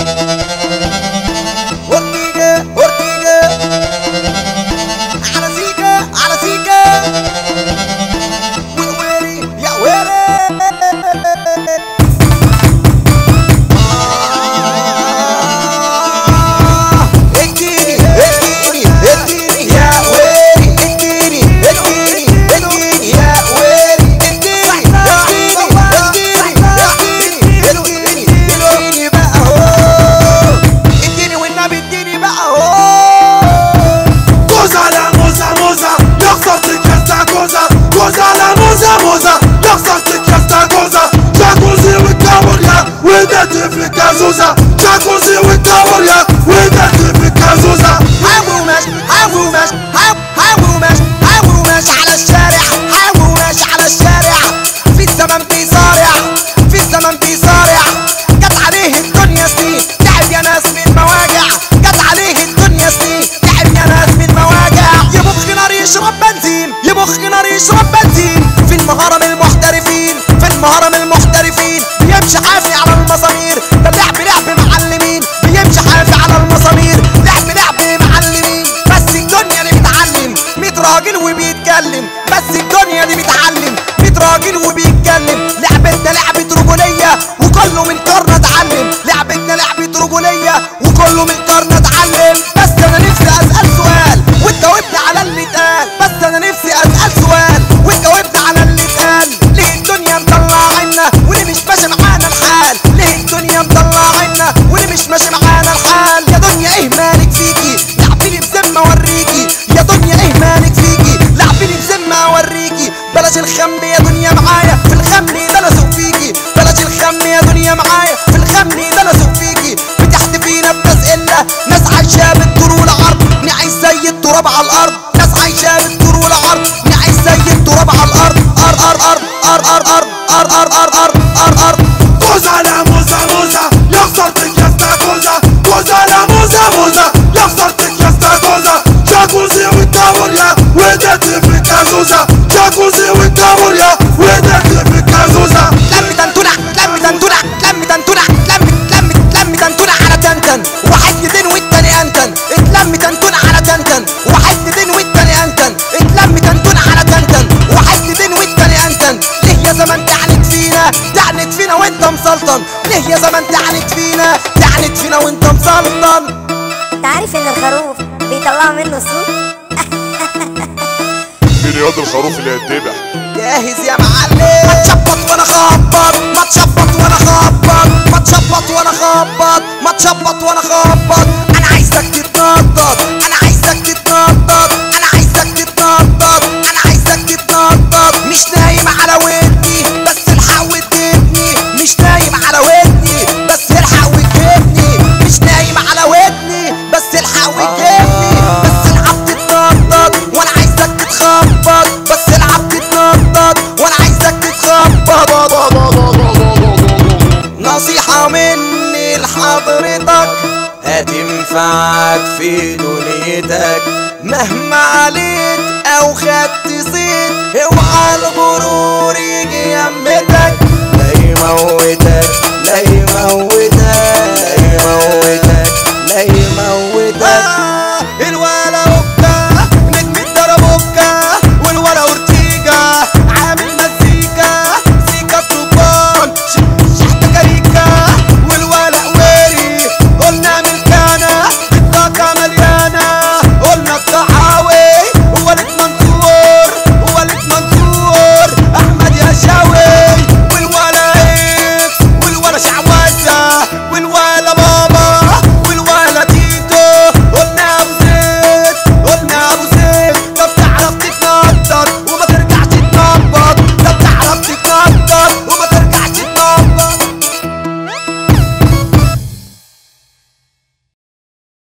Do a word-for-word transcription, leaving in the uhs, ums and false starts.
اورتيجا اورتيجا على سيكا على سيكا ويلي يا ويلي. في كازوزة جاكوزي والكابوريا ودت في كازوزة. حاول ماشي حاول ماشي حاول ماشي حاول ماشي على الشارع حاول ماشي على الشارع في الزمن بيصارع في الزمن بيصارع. جت عليه الدنيا سنين تعب يا ناس من مواجع جت عليه الدنيا سنين تعب يا ناس من مواجع. يبخ نار يشرب بنزين يبخ نار يشرب بنزين في المهرم المحترفين في المهرم المحترفين بيمشي حافي على المسامير. ده لعب لعب معلمين بيمشي حافي على المسامير لعب لعب معلمين. بس الدنيا دي بتعلم ميت راجل وبيتكلم بس الدنيا دي بتعلم ميت راجل وبيتكلم. لعبتنا لعبة رجولية وكله من كارنا اتعلم لعبتنا لعبة رجولية وكله من كارنا اتعلم. بس انا نفسي اسأل سؤال وتجاوبني على اللي اتقال بس انا نفسي اسأل سؤال وتجاوبني على اللي اتقال. ليه الدنيا مطلعنا وليه مش ماشي معانا الحال ليه الدنيا مطلعنا وليه مش ماشي معانا الحال. يا دنيا ايه مالك فيكي لعبيني بذمة اوريكي يا دنيا ايه مالك فيكي لعبيني بذمة اوريكي. بلاش الخم يا دنيا معايا في الخم ده انا سوق فيكي بلاش الخم يا دنيا معايا في الخم ده انا سوق فيكي. بتحت فينا بناس قلة ناس عايشة بالطول والعرض نعيش زي التراب على الارض ناس عايشة بالطول والعرض نعيش زي التراب على الارض. ار ار ار ار ار ار ار ار ار ار ار جوز على موزة موزة يا خسرتك يا استاكوزة جوز على موزة موزة يا خسرتك يا استاكوزة. جاكوزي والكابوريا ودت في كازوزة جاكوزي والكابوريا ودت في كازوزة. لم تنتنع لم تنتنع لم تنتنع لم لم لم تنتنع على تنتن واحد ندين والتاني انتن اتلم تنتنع على تنتن واحد ندين والتاني انتن اتلم تنتنع على تنتن واحد ندين والتاني انتن. ليه يا زمان تعنت فينا تعنت فينا وانت مسلطن ليه يا زمان تعنت فينا تعنت فينا وانت مسلطن. انت عارف ان الخروف بيطلعوا منه صوت؟ مين ياض الخروف اللي هيتذبح؟ جاهز يا معلم. ما تشبط وانا خبط ما تشبط وانا خبط ما تشبط وانا خبط ما تشبط وانا خبط. انا عايزك تتنطط انا عايزك تتنطط انا عايزك تتنطط انا عايزك تتنطط. مش نايم على ودني بس الحق وتجيبني مش نايم على ودني بس الحق وتجيبني مش نايم على ودني بس الحق وتجيبني. بس العب تتنطط وانا عايزك تتخبط بس العب تتنطط وانا عايزك تتخبط. نصيحة مني لحضرتك هتنفعك في دنيتك مهما عليت او خدت صيت. اوعى الغرور يجي يمتك لا يموتك لا يموتك